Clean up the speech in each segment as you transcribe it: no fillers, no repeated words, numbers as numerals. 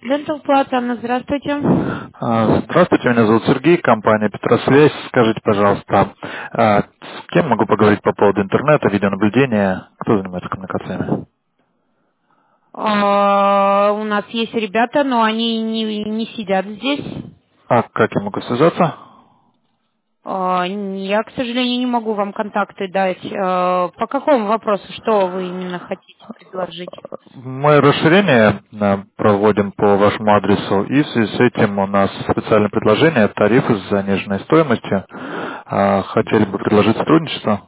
Dental Plaza, Анна, здравствуйте. Здравствуйте, меня зовут Сергей, компания Петросвязь. Скажите, пожалуйста, с кем могу поговорить по поводу интернета, видеонаблюдения? Кто занимается коммуникациями? У нас есть ребята, но они не сидят здесь. А как я могу связаться? Я, к сожалению, не могу вам контакты дать. По какому вопросу, что вы именно хотите предложить? Мы расширение проводим по вашему адресу, и в связи с этим у нас специальное предложение, тарифы с заниженной стоимостью. Хотели бы предложить сотрудничество.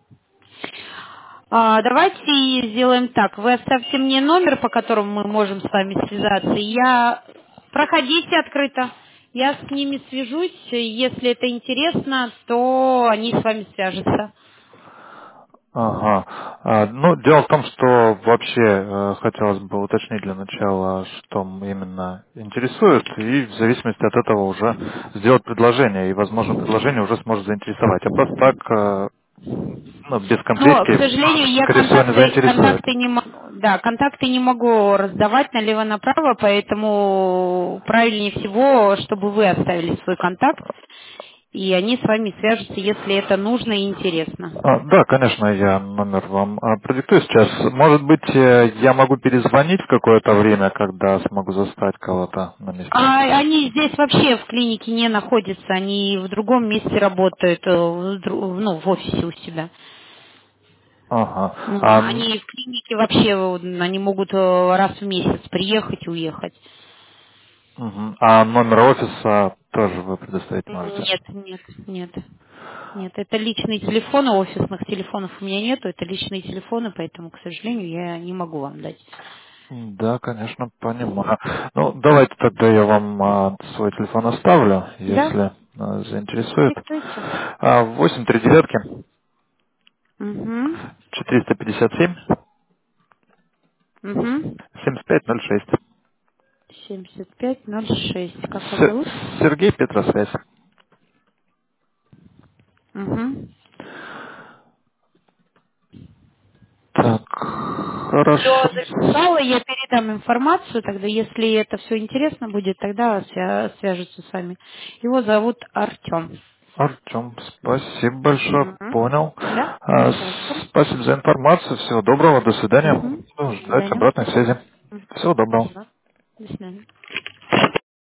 Давайте сделаем так. Вы оставьте мне номер, по которому мы можем с вами связаться. Проходите открыто. Я с ними свяжусь. Если это интересно, то они с вами свяжутся. Ага. Ну, дело в том, что вообще хотелось бы уточнить для начала, что именно интересует, и в зависимости от этого уже сделать предложение, и, возможно, предложение уже сможет заинтересовать. А просто так, ну, без Но, к конкретики, сожалению, я скорее всего, не заинтересует. контакты не могу раздавать налево-направо, поэтому правильнее всего, чтобы вы оставили свой контакт, и они с вами свяжутся, если это нужно и интересно. Да, конечно, я номер вам продиктую сейчас. Может быть, я могу перезвонить в какое-то время, когда смогу застать кого-то на месте? Они здесь вообще в клинике не находятся, они в другом месте работают, в офисе у себя. Ага. Они в клинике вообще, они могут раз в месяц приехать и уехать. Мгм. А номер офиса тоже вы предоставить можете? Нет, нет, нет. Нет, это личные телефоны, офисных телефонов у меня нету, это личные телефоны, поэтому, к сожалению, я не могу вам дать. Да, конечно, понимаю. Ну, давайте тогда я вам свой телефон оставлю, Да? если заинтересует. Диктуйте. 839 Угу. 457 Угу. 7506. 7506. Как вас зовут? Сергей Петросвязь. Угу. Так, Все хорошо. записала, я передам информацию, тогда если это все интересно будет, тогда свяжутся с вами. Его зовут Артем. Артем, спасибо большое, Угу. понял. Да? Хорошо. Спасибо за информацию, всего доброго, до свидания. Угу. Буду До ждать свидания. обратной связи. Мгм. Всего доброго. Спасибо. До свидания.